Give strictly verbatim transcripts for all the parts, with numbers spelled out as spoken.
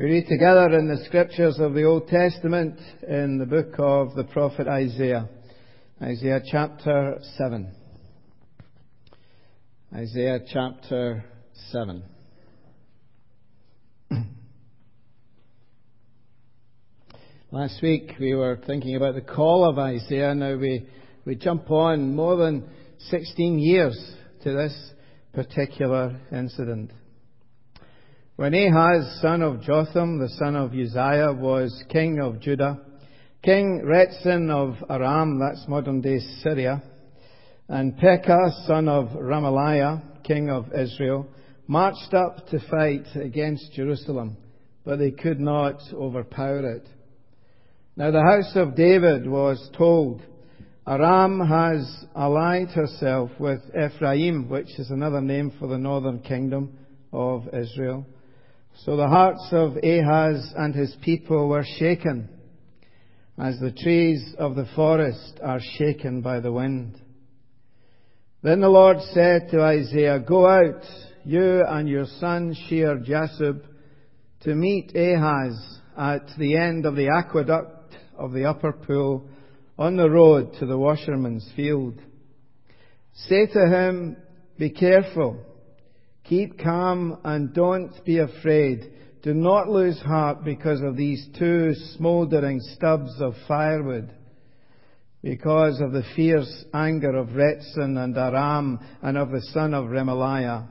We read together in the scriptures of the Old Testament in the book of the prophet Isaiah. Isaiah chapter seven. Isaiah chapter seven. Last week we were thinking about the call of Isaiah. Now we, we jump on more than sixteen years to this particular incident. When Ahaz, son of Jotham, the son of Uzziah, was king of Judah, King Rezin of Aram, that's modern-day Syria, and Pekah, son of Remaliah, king of Israel, marched up to fight against Jerusalem, but they could not overpower it. Now the house of David was told, Aram has allied herself with Ephraim, which is another name for the northern kingdom of Israel. So the hearts of Ahaz and his people were shaken, as the trees of the forest are shaken by the wind. Then the Lord said to Isaiah, Go out, you and your son Shear-Jashub, to meet Ahaz at the end of the aqueduct of the upper pool on the road to the washerman's field. Say to him, Be careful. Keep calm and don't be afraid. Do not lose heart because of these two smouldering stubs of firewood, because of the fierce anger of Rezin and Aram and of the son of Remaliah.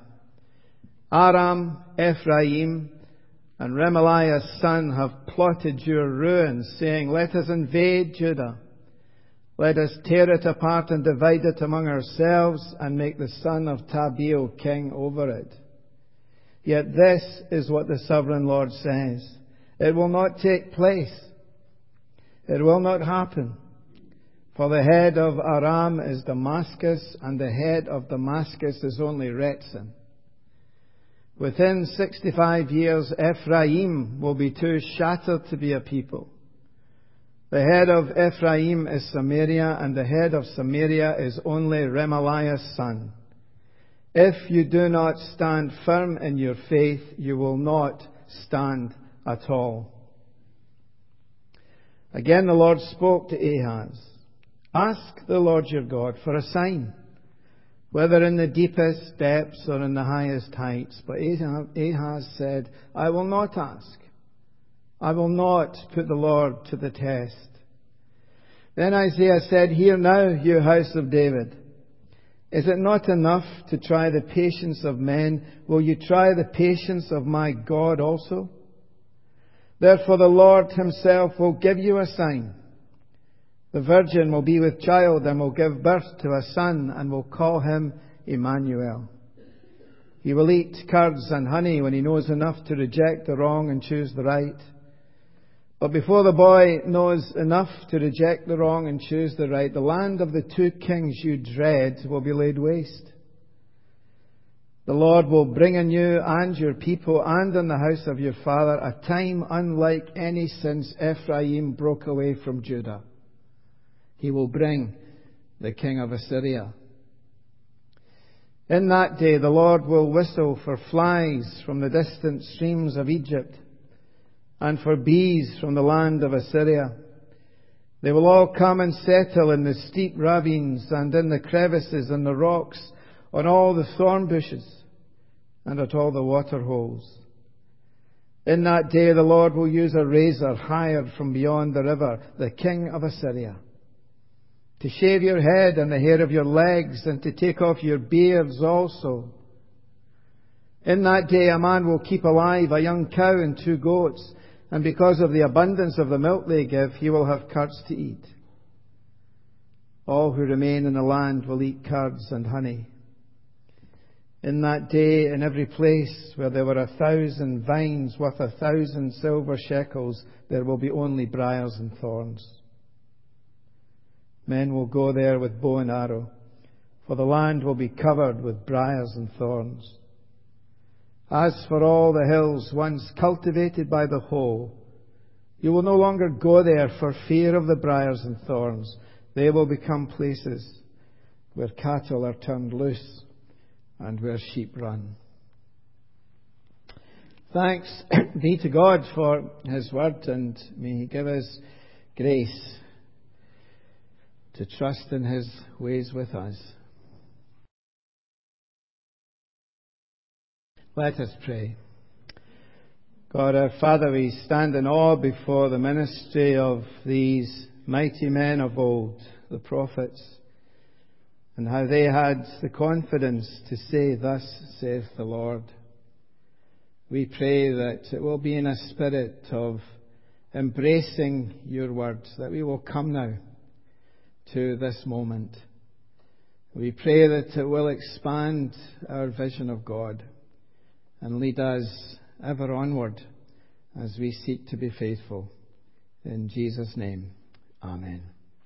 Aram, Ephraim, and Remaliah's son have plotted your ruin, saying, Let us invade Judah. Let us tear it apart and divide it among ourselves and make the son of Tabeel king over it. Yet this is what the sovereign Lord says. It will not take place. It will not happen. For the head of Aram is Damascus, and the head of Damascus is only Rezin. Within sixty-five years, Ephraim will be too shattered to be a people. The head of Ephraim is Samaria, and the head of Samaria is only Remaliah's son. If you do not stand firm in your faith, you will not stand at all. Again the Lord spoke to Ahaz. Ask the Lord your God for a sign, whether in the deepest depths or in the highest heights. But Ahaz said, I will not ask. I will not put the Lord to the test. Then Isaiah said, Hear now, you house of David. Is it not enough to try the patience of men? Will you try the patience of my God also? Therefore the Lord himself will give you a sign. The virgin will be with child and will give birth to a son and will call him Emmanuel. He will eat curds and honey when he knows enough to reject the wrong and choose the right. But before the boy knows enough to reject the wrong and choose the right, the land of the two kings you dread will be laid waste. The Lord will bring on you and your people and on the house of your father a time unlike any since Ephraim broke away from Judah. He will bring the king of Assyria. In that day the Lord will whistle for flies from the distant streams of Egypt, and for bees from the land of Assyria. They will all come and settle in the steep ravines and in the crevices and the rocks, on all the thorn bushes and at all the water holes. In that day the Lord will use a razor hired from beyond the river, the king of Assyria, to shave your head and the hair of your legs, and to take off your beards also. In that day a man will keep alive a young cow and two goats, and because of the abundance of the milk they give, he will have curds to eat. All who remain in the land will eat curds and honey. In that day, in every place where there were a thousand vines worth a thousand silver shekels, there will be only briars and thorns. Men will go there with bow and arrow, for the land will be covered with briars and thorns. As for all the hills once cultivated by the hoe, you will no longer go there for fear of the briars and thorns. They will become places where cattle are turned loose and where sheep run. Thanks be to God for His word, and may He give us grace to trust in His ways with us. Let us pray. God our Father, we stand in awe before the ministry of these mighty men of old, the prophets, and how they had the confidence to say, "Thus saith the Lord." We pray that it will be in a spirit of embracing your words, that we will come now to this moment. We pray that it will expand our vision of God and lead us ever onward as we seek to be faithful. In Jesus' name, amen.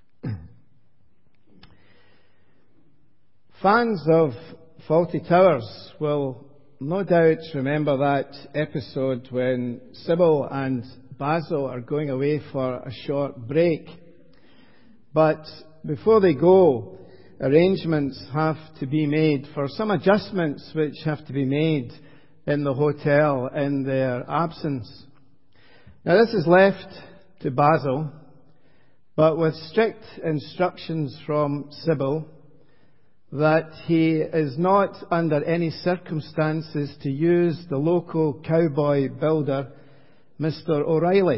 Fans of Fawlty Towers will no doubt remember that episode when Sybil and Basil are going away for a short break. But before they go, arrangements have to be made for some adjustments which have to be made in the hotel in their absence. Now this is left to Basil, but with strict instructions from Sybil that he is not under any circumstances to use the local cowboy builder, Mister O'Reilly.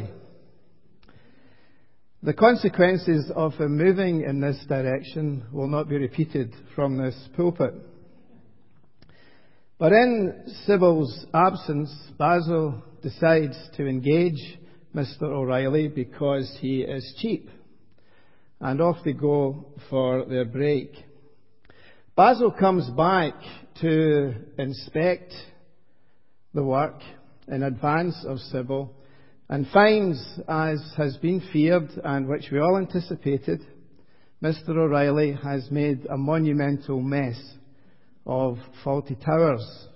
The consequences of him moving in this direction will not be repeated from this pulpit. But in Sybil's absence, Basil decides to engage Mister O'Reilly because he is cheap. And off they go for their break. Basil comes back to inspect the work in advance of Sybil and finds, as has been feared and which we all anticipated, Mister O'Reilly has made a monumental mess of Fawlty Towers.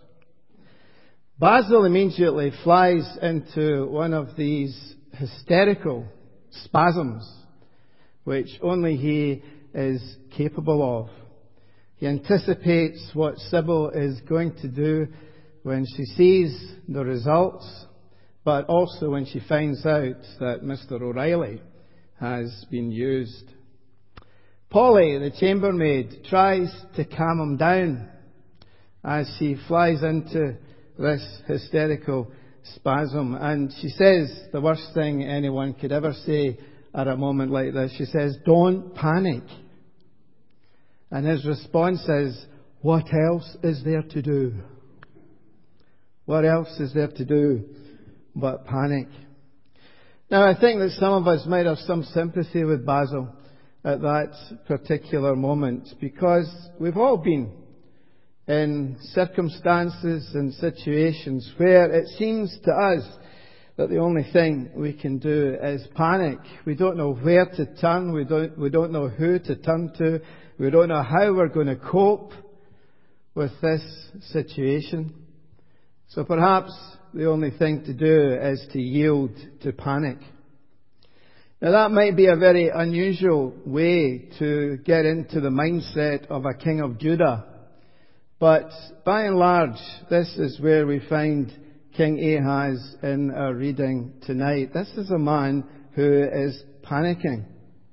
Basil immediately flies into one of these hysterical spasms which only he is capable of. He anticipates what Sybil is going to do when she sees the results, but also when she finds out that Mister O'Reilly has been used. Polly, the chambermaid, tries to calm him down as she flies into this hysterical spasm. And she says the worst thing anyone could ever say at a moment like this. She says, "Don't panic." And his response is, "What else is there to do? What else is there to do but panic?" Now, I think that some of us might have some sympathy with Basil at that particular moment, because we've all been in circumstances and situations where it seems to us that the only thing we can do is panic. We don't know where to turn. We don't, we don't know who to turn to. We don't know how we're going to cope with this situation. So perhaps the only thing to do is to yield to panic. Now that might be a very unusual way to get into the mindset of a king of Judah. But by and large, this is where we find King Ahaz in our reading tonight. This is a man who is panicking.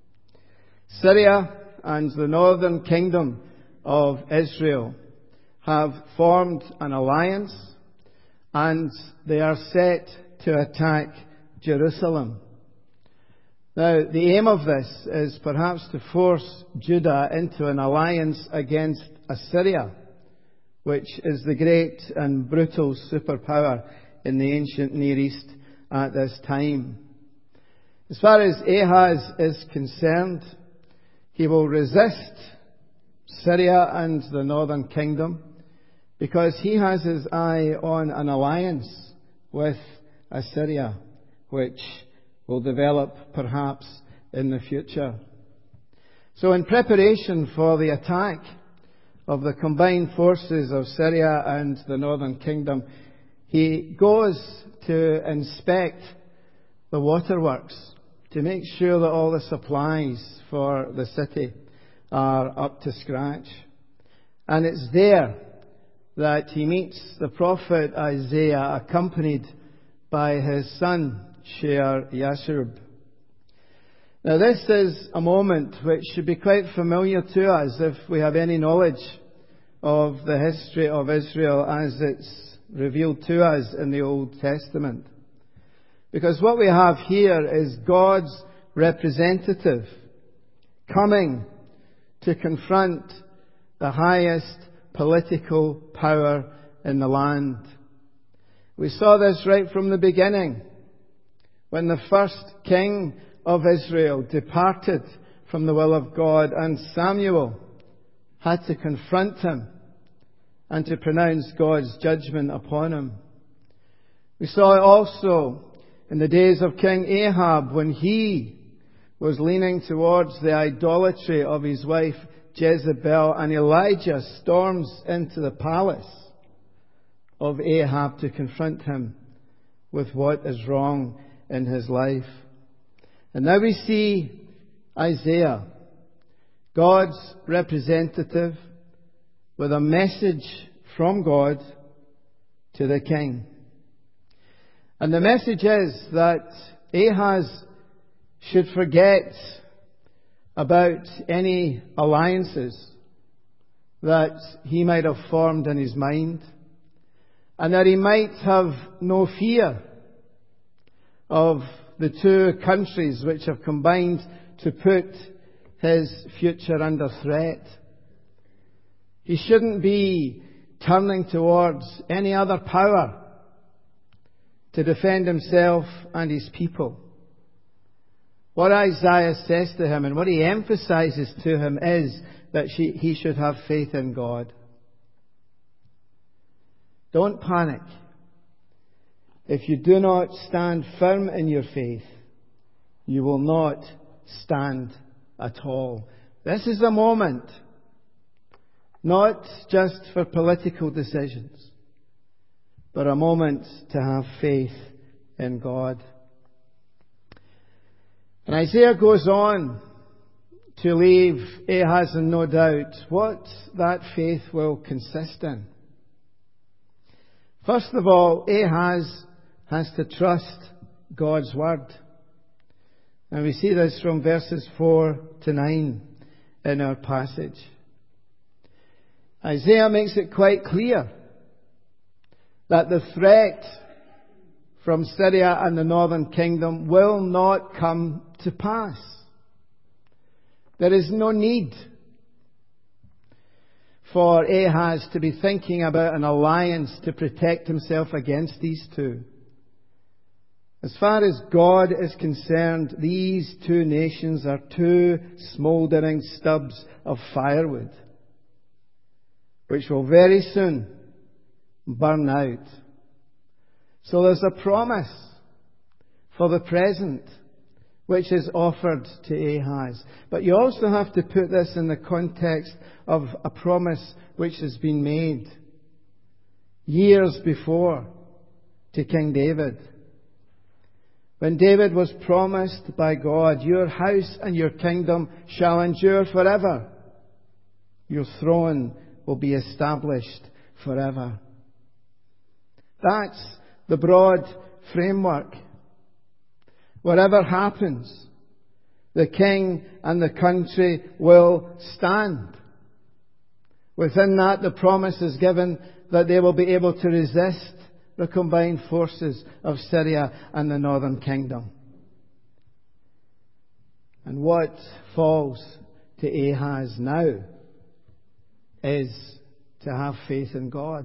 Syria and the northern kingdom of Israel have formed an alliance, and they are set to attack Jerusalem. Now, the aim of this is perhaps to force Judah into an alliance against Assyria, which is the great and brutal superpower in the ancient Near East at this time. As far as Ahaz is concerned, he will resist Syria and the northern kingdom because he has his eye on an alliance with Assyria, which will develop perhaps in the future. So in preparation for the attack of the combined forces of Syria and the northern kingdom, he goes to inspect the waterworks to make sure that all the supplies for the city are up to scratch. And it's there that he meets the prophet Isaiah accompanied by his son, Shear-Yashub. Now this is a moment which should be quite familiar to us if we have any knowledge of the history of Israel as it's revealed to us in the Old Testament. Because what we have here is God's representative coming to confront the highest political power in the land. We saw this right from the beginning, when the first king of Israel departed from the will of God, and Samuel had to confront him and to pronounce God's judgment upon him. We saw it also in the days of King Ahab, when he was leaning towards the idolatry of his wife Jezebel, and Elijah storms into the palace of Ahab to confront him with what is wrong in his life. And now we see Isaiah, God's representative, with a message from God to the king. And the message is that Ahaz should forget about any alliances that he might have formed in his mind, and that he might have no fear of the two countries which have combined to put his future under threat. He shouldn't be turning towards any other power to defend himself and his people. What Isaiah says to him and what he emphasizes to him is that she, he should have faith in God. Don't panic. If you do not stand firm in your faith, you will not stand at all. This is a moment not just for political decisions, but a moment to have faith in God. And Isaiah goes on to leave Ahaz in no doubt what that faith will consist in. First of all, Ahaz has to trust God's word. And we see this from verses four to nine in our passage. Isaiah makes it quite clear that the threat from Syria and the northern kingdom will not come to pass. There is no need for Ahaz to be thinking about an alliance to protect himself against these two. As far as God is concerned, these two nations are two smouldering stubs of firewood, which will very soon burn out. So there's a promise for the present which is offered to Ahaz. But you also have to put this in the context of a promise which has been made years before to King David. When David was promised by God, your house and your kingdom shall endure forever. Your throne will be established forever. That's the broad framework. Whatever happens, the king and the country will stand. Within that, the promise is given that they will be able to resist the combined forces of Syria and the northern kingdom. And what falls to Ahaz now is to have faith in God.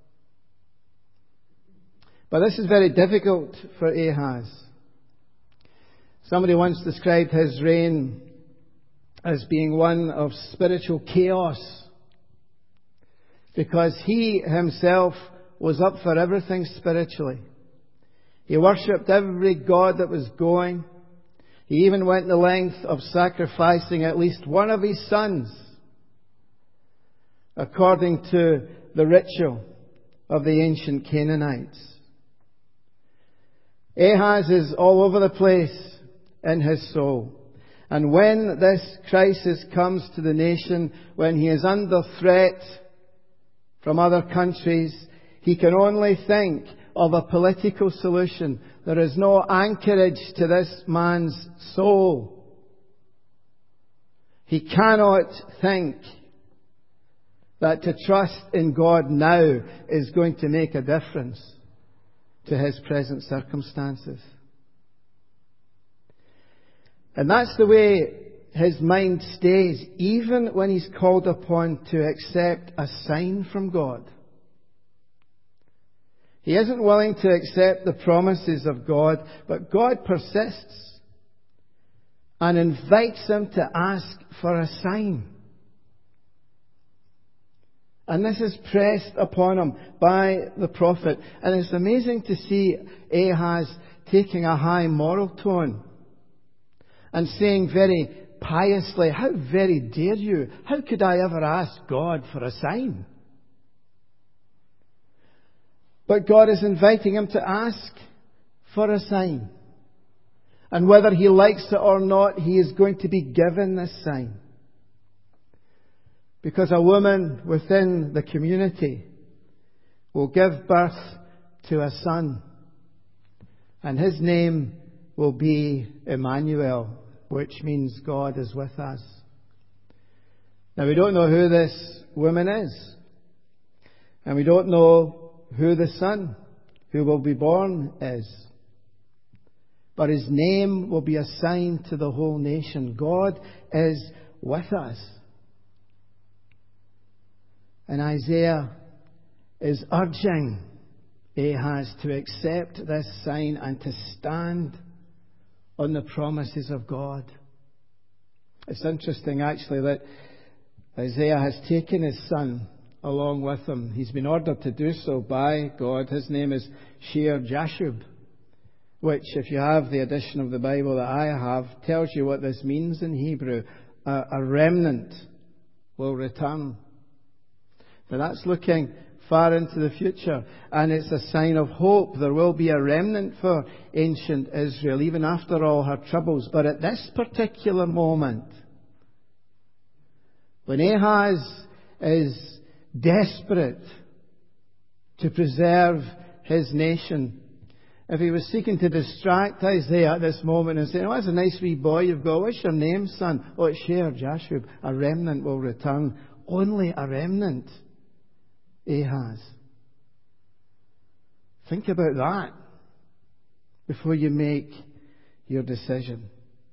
But this is very difficult for Ahaz. Somebody once described his reign as being one of spiritual chaos, because he himself was up for everything spiritually. He worshipped every god that was going. He even went the length of sacrificing at least one of his sons, according to the ritual of the ancient Canaanites. Ahaz is all over the place in his soul. And when this crisis comes to the nation, when he is under threat from other countries. He can only think of a political solution. There is no anchorage to this man's soul. He cannot think that to trust in God now is going to make a difference to his present circumstances. And that's the way his mind stays, even when he's called upon to accept a sign from God. He isn't willing to accept the promises of God, but God persists and invites him to ask for a sign. And this is pressed upon him by the prophet. And it's amazing to see Ahaz taking a high moral tone and saying very piously, "How very dare you? How could I ever ask God for a sign?" But God is inviting him to ask for a sign. And whether he likes it or not, he is going to be given this sign. Because a woman within the community will give birth to a son. And his name will be Emmanuel, which means God is with us. Now we don't know who this woman is. And we don't know who the son who will be born is. But his name will be a sign to the whole nation. God is with us. And Isaiah is urging Ahaz to accept this sign and to stand on the promises of God. It's interesting actually that Isaiah has taken his son along with him. He's been ordered to do so by God. His name is Shear-Jashub, which, if you have the edition of the Bible that I have, tells you what this means in Hebrew. A, a remnant will return. Now that's looking far into the future, and it's a sign of hope. There will be a remnant for ancient Israel, even after all her troubles. But at this particular moment, when Ahaz is desperate to preserve his nation, if he was seeking to distract Isaiah at this moment and saying, "Oh, that's a nice wee boy you've got. What's your name, son?" "Oh, it's Shear-Jashub. A remnant will return." Only a remnant, Ahaz. Think about that before you make your decision.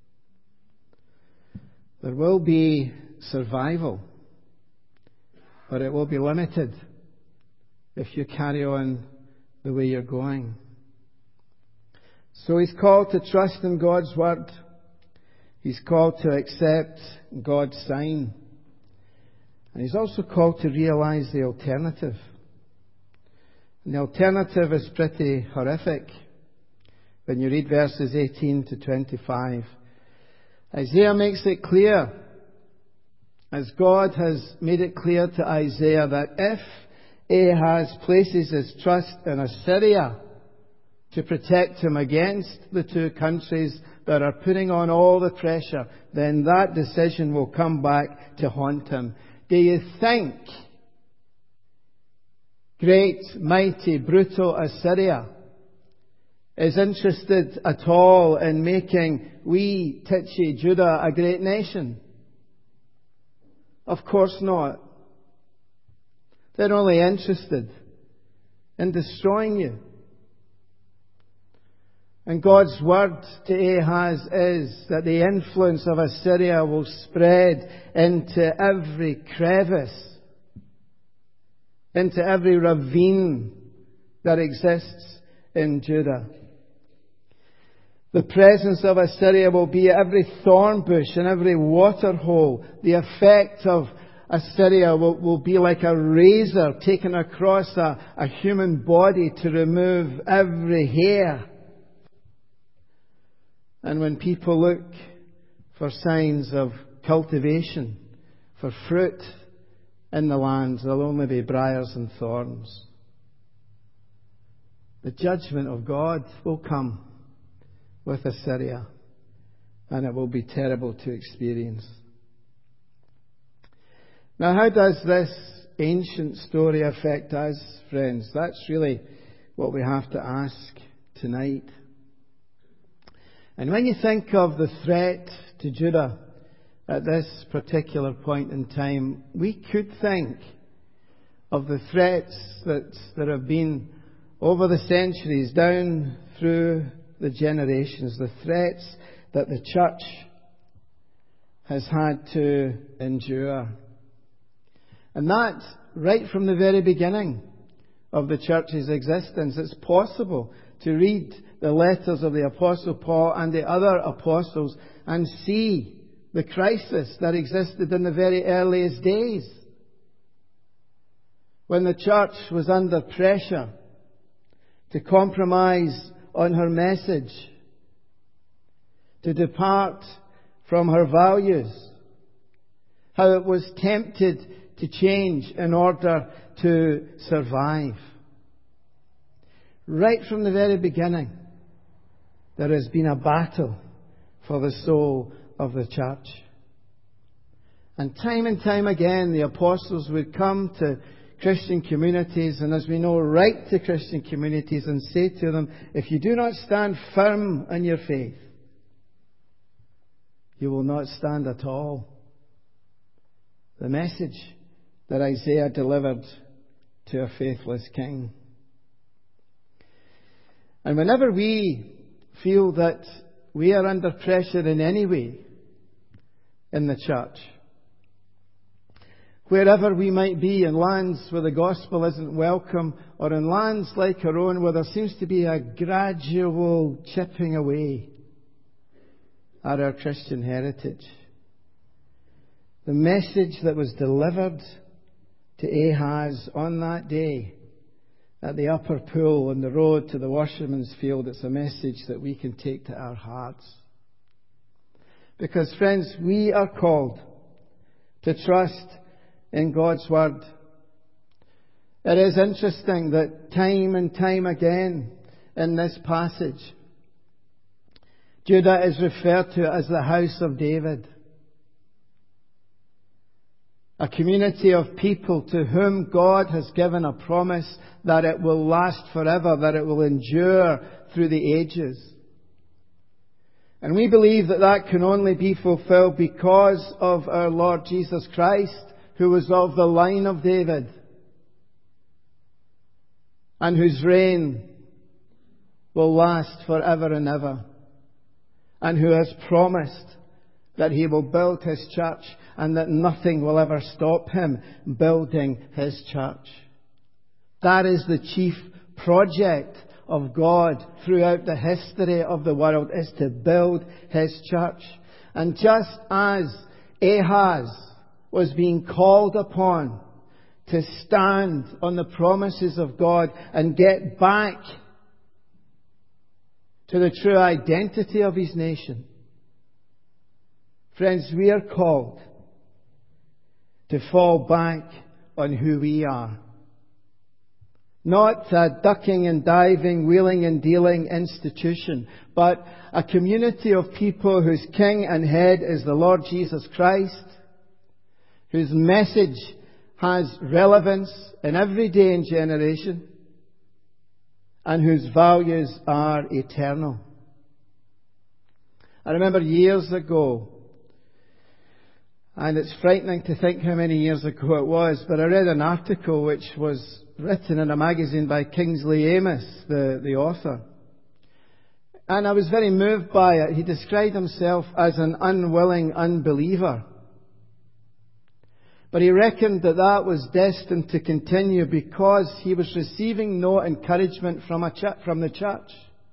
There will be survival, but it will be limited if you carry on the way you're going. So he's called to trust in God's word. He's called to accept God's sign. And he's also called to realize the alternative. And the alternative is pretty horrific. When you read verses eighteen to twenty-five, Isaiah makes it clear, as God has made it clear to Isaiah, that if Ahaz places his trust in Assyria to protect him against the two countries that are putting on all the pressure, then that decision will come back to haunt him. Do you think great, mighty, brutal Assyria is interested at all in making wee, titchy Judah a great nation? Of course not. They're only interested in destroying you. And God's word to Ahaz is that the influence of Assyria will spread into every crevice, into every ravine that exists in Judah. The presence of Assyria will be at every thorn bush and every water hole. The effect of Assyria will, will be like a razor taken across a, a human body to remove every hair. And when people look for signs of cultivation, for fruit in the land, there'll only be briars and thorns. The judgment of God will come with Assyria, and it will be terrible to experience. Now, how does this ancient story affect us, friends? That's really what we have to ask tonight. And when you think of the threat to Judah at this particular point in time, we could think of the threats that there have been over the centuries, down through the generations, the threats that the church has had to endure. And that, right from the very beginning of the church's existence, it's possible to read the letters of the Apostle Paul and the other apostles and see the crisis that existed in the very earliest days, when the church was under pressure to compromise on her message, to depart from her values, how it was tempted to change in order to survive. Right from the very beginning, there has been a battle for the soul of the church. And time and time again, the apostles would come to Christian communities, and as we know, write to Christian communities and say to them, if you do not stand firm in your faith, you will not stand at all. The message that Isaiah delivered to a faithless king. And whenever we feel that we are under pressure in any way in the church, wherever we might be, in lands where the gospel isn't welcome, or in lands like our own where there seems to be a gradual chipping away at our Christian heritage, the message that was delivered to Ahaz on that day at the upper pool on the road to the washerman's field, it's a message that we can take to our hearts. Because, friends, we are called to trust in God's Word. It is interesting that time and time again in this passage, Judah is referred to as the house of David. A community of people to whom God has given a promise that it will last forever, that it will endure through the ages. And we believe that that can only be fulfilled because of our Lord Jesus Christ, who was of the line of David, and whose reign will last forever and ever, and who has promised that He will build His church and that nothing will ever stop Him building His church. That is the chief project of God throughout the history of the world, is to build His church. And just as Ahaz was being called upon to stand on the promises of God and get back to the true identity of his nation, friends, we are called to fall back on who we are. Not a ducking and diving, wheeling and dealing institution, but a community of people whose king and head is the Lord Jesus Christ, whose message has relevance in every day and generation, and whose values are eternal. I remember years ago, and it's frightening to think how many years ago it was, but I read an article which was written in a magazine by Kingsley Amis, the, the author. And I was very moved by it. He described himself as an unwilling unbeliever. But he reckoned that that was destined to continue because he was receiving no encouragement from, a ch- from the church.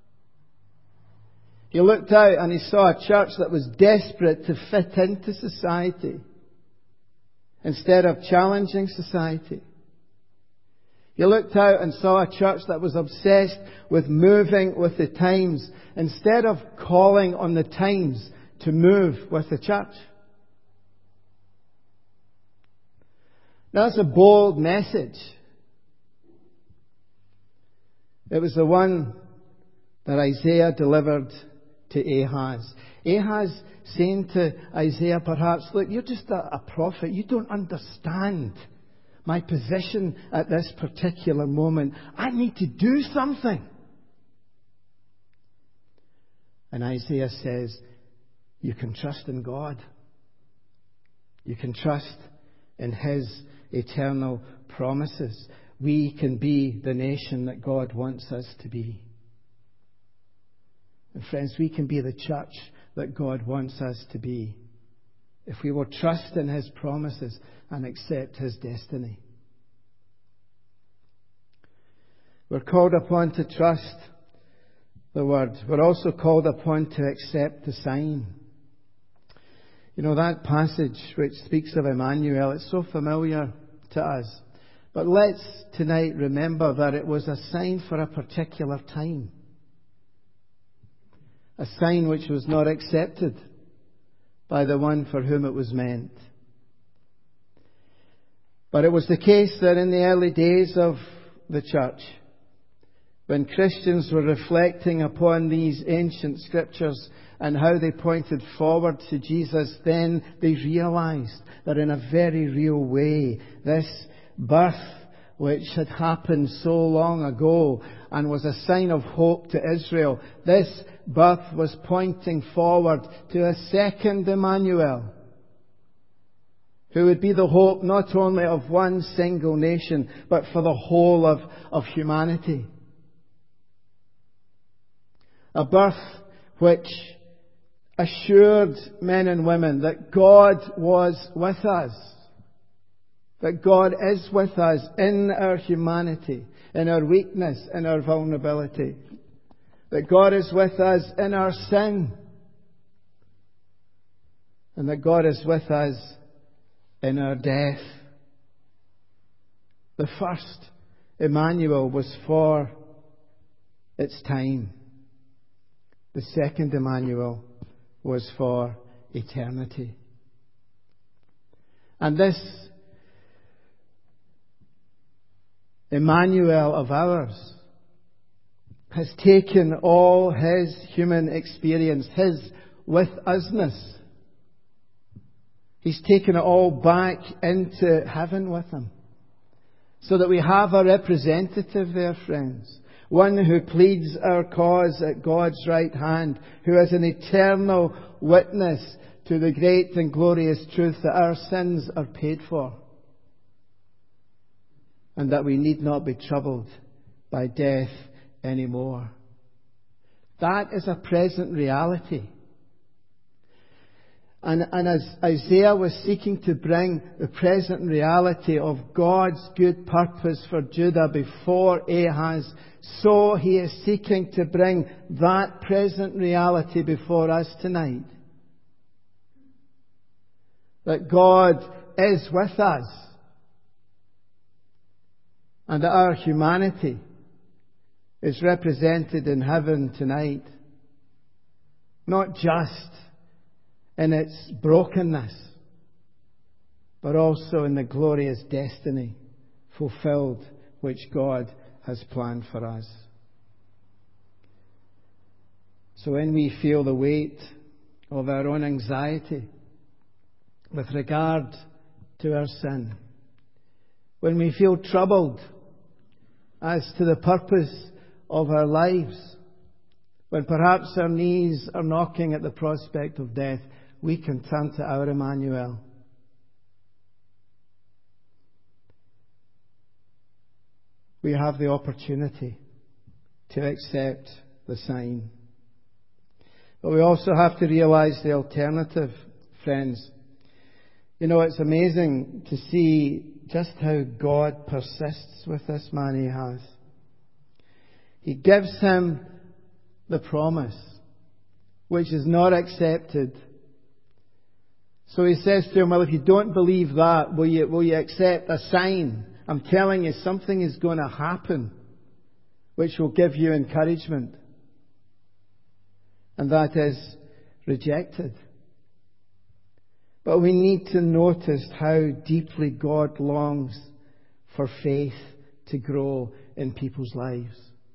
He looked out and he saw a church that was desperate to fit into society instead of challenging society. He looked out and saw a church that was obsessed with moving with the times instead of calling on the times to move with the church. Now, that's a bold message. It was the one that Isaiah delivered to Ahaz. Ahaz saying to Isaiah perhaps, look, you're just a, a prophet. You don't understand my position at this particular moment. I need to do something. And Isaiah says, you can trust in God. You can trust in His eternal promises. We can be the nation that God wants us to be. And friends, we can be the church that God wants us to be if we will trust in His promises and accept His destiny. We're called upon to trust the Word. We're also called upon to accept the sign. You know, that passage which speaks of Emmanuel, it's so familiar to us. But let's tonight remember that it was a sign for a particular time. A sign which was not accepted by the one for whom it was meant. But it was the case that in the early days of the church, when Christians were reflecting upon these ancient scriptures and how they pointed forward to Jesus, then they realized that in a very real way, this birth which had happened so long ago and was a sign of hope to Israel, this birth was pointing forward to a second Emmanuel, who would be the hope not only of one single nation, but for the whole of, of humanity. A birth which assured men and women that God was with us. That God is with us in our humanity, in our weakness, in our vulnerability. That God is with us in our sin. And that God is with us in our death. The first Emmanuel was for its time. The second Emmanuel was for eternity. And this Emmanuel of ours has taken all His human experience, His with-usness. He's taken it all back into heaven with Him. So that we have a representative there, friends. One who pleads our cause at God's right hand, who has an eternal witness to the great and glorious truth that our sins are paid for. And that we need not be troubled by death anymore. That is a present reality. And, and as Isaiah was seeking to bring the present reality of God's good purpose for Judah before Ahaz, so he is seeking to bring that present reality before us tonight. That God is with us. And that our humanity is represented in heaven tonight. Not just in its brokenness, but also in the glorious destiny fulfilled which God has planned for us. So when we feel the weight of our own anxiety with regard to our sin, when we feel troubled as to the purpose of our lives, when perhaps our knees are knocking at the prospect of death, we can turn to our Emmanuel. We have the opportunity to accept the sign. But we also have to realize the alternative, friends. You know, it's amazing to see just how God persists with this man Ahaz. He gives him the promise, which is not accepted. So he says to him, well, if you don't believe that, will you, will you accept a sign? I'm telling you, something is going to happen which will give you encouragement. And that is rejected. But we need to notice how deeply God longs for faith to grow in people's lives.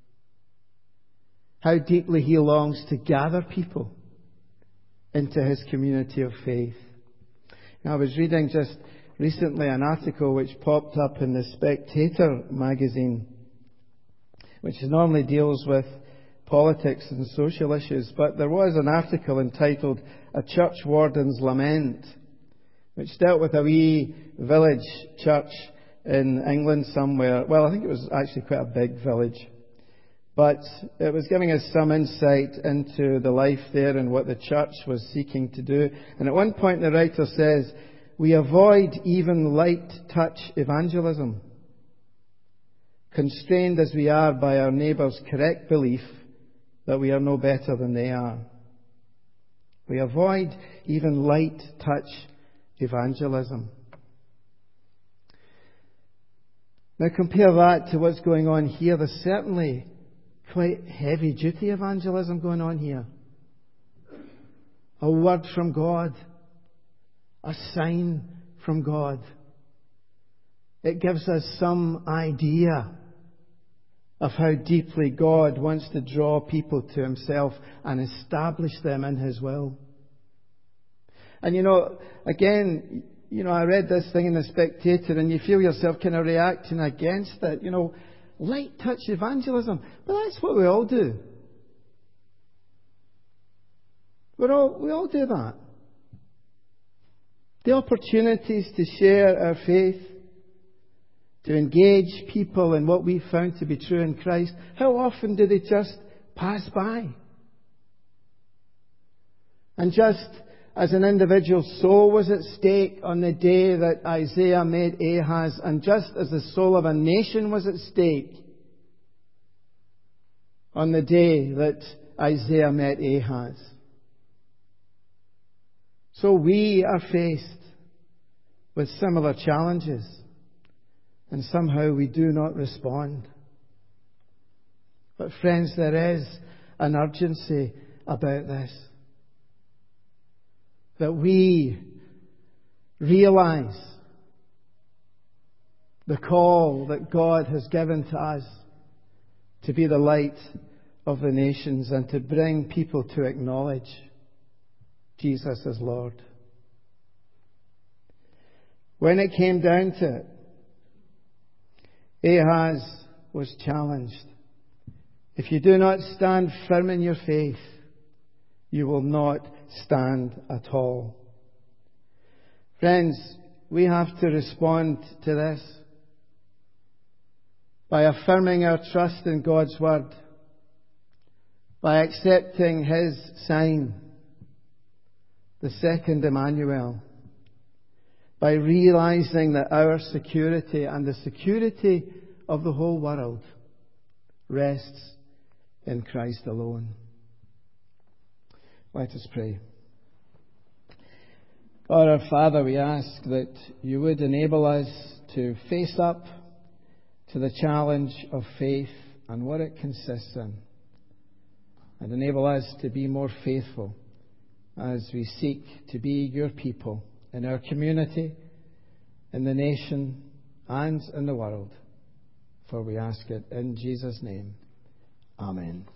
How deeply He longs to gather people into His community of faith. Now, I was reading just recently an article which popped up in the Spectator magazine, which normally deals with politics and social issues. But there was an article entitled A Church Warden's Lament, which dealt with a wee village church in England somewhere. Well, I think it was actually quite a big village. But it was giving us some insight into the life there and what the church was seeking to do. And at one point the writer says, "We avoid even light touch evangelism, constrained as we are by our neighbour's correct belief that we are no better than they are. We avoid even light touch evangelism." Now compare that to what's going on here. There's certainly quite heavy duty evangelism going on here. A word from God. A sign from God. It gives us some idea of how deeply God wants to draw people to Himself and establish them in His will. And you know, again, you know, I read this thing in the Spectator and you feel yourself kind of reacting against it. You know, light touch evangelism. But that's what we all do. We're all, we all do that. The opportunities to share our faith, to engage people in what we found to be true in Christ, how often do they just pass by? And just as an individual soul was at stake on the day that Isaiah met Ahaz, and just as the soul of a nation was at stake on the day that Isaiah met Ahaz, so we are faced with similar challenges, and somehow we do not respond. But friends, there is an urgency about this. That we realize the call that God has given to us to be the light of the nations and to bring people to acknowledge Jesus as Lord. When it came down to it, Ahaz was challenged. If you do not stand firm in your faith, you will not stand at all. Friends, we have to respond to this by affirming our trust in God's Word, by accepting His sign, the second Emmanuel, by realizing that our security and the security of the whole world rests in Christ alone. Let us pray. God our Father, we ask that you would enable us to face up to the challenge of faith and what it consists in, and enable us to be more faithful as we seek to be your people in our community, in the nation, and in the world. For we ask it in Jesus' name. Amen.